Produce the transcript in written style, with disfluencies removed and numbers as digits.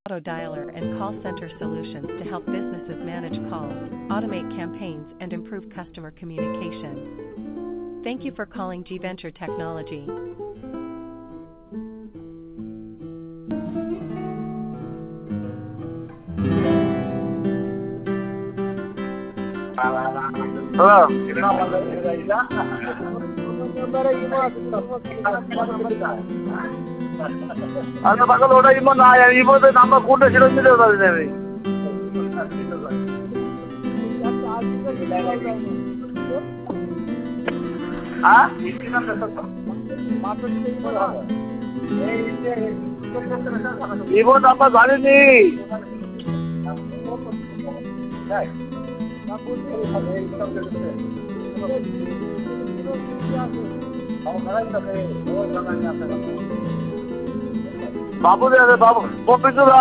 auto dialer and call center solutions to help businesses manage calls, automate campaigns, and improve customer communication. Thank you for calling G Venture Technology. Hello. Ano ba kalau udah imo na ya imo tuh nama kuda sih lebih dari ini. Ah? Imo nama gani nih? Babu deh, babu. Mau pintu lah.